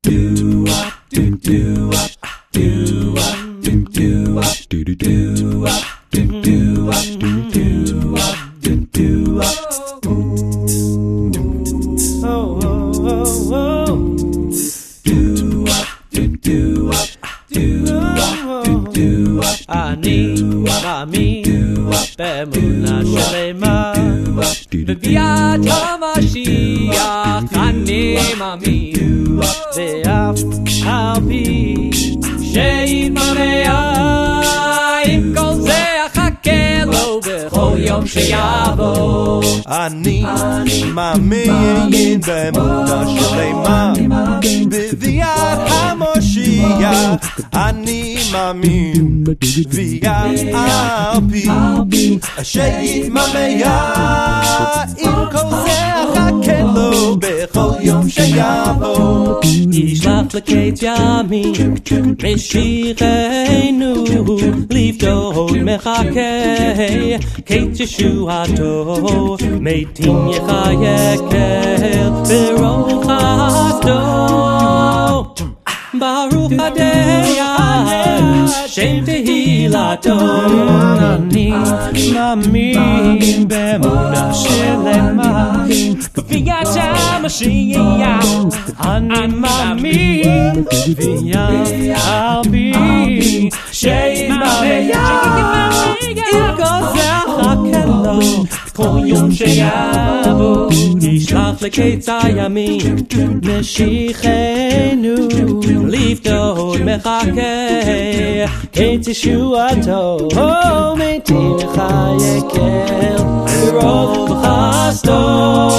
אני מאמין באמונה שלמה בביאת המשיח אני מאמין ואף על פי שיתמראה עם כל זה אחכה לו בכל יום שיבוא אני מאמין באמונה שלמה בביאת המשיח אני מאמין ויאת על פי שיתמראה עם כל זה אחכה לו בכל יום שיבוא ישלח לקץ ימים משיחנו לפדות מחכה קץ ישועתו מתים יחייכל ברוך חסדו ברוך הדיין שם תהילתו אני מאמין באמונה שלמה בביאת המשיח אני מאמין ויאת על פי שיתמראה עם כל זה אחכה לו כל יום שיבוא ישלח לקץ הימים משיחנו לפדות מחכה קץ ישועתו מתים יחייכל ברוך חסדו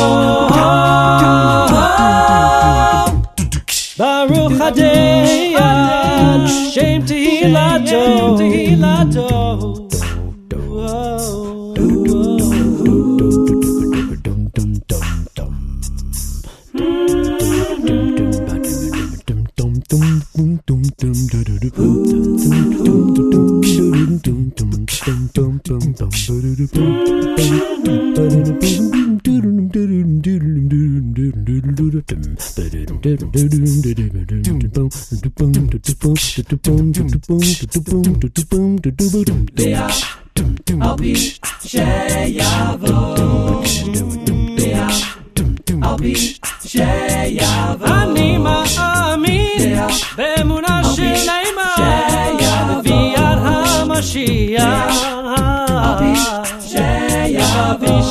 ברוך הדיין שם תהילתו על פי שיבוא על פי שיבוא אני מאמין באמונה שלמה בביאת המשיח על פי שיבוא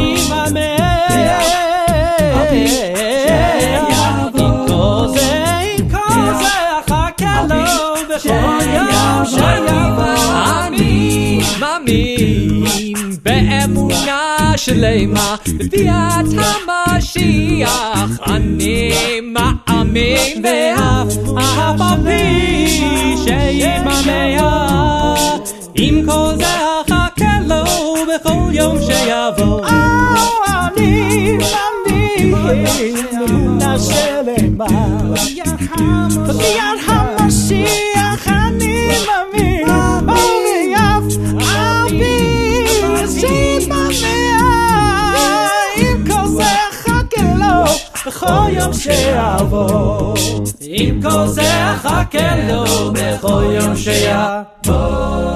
על פי שיבוא עם כל זה אחכה לו בכל יום שיבוא אני מאמין באמונה שלמה בביאת המשיח אני מאמין ואף על פי שיתמראה עם כל זה אחכה לו בכל יום שיבוא אני מאמין באמונה שלמה בביאת המשיח אני מאמין ויאת על פי שיתמראה עם כל זה אחכה לו בכל יום שיבוא עם כל זה אחכה לו בכל יום שיבוא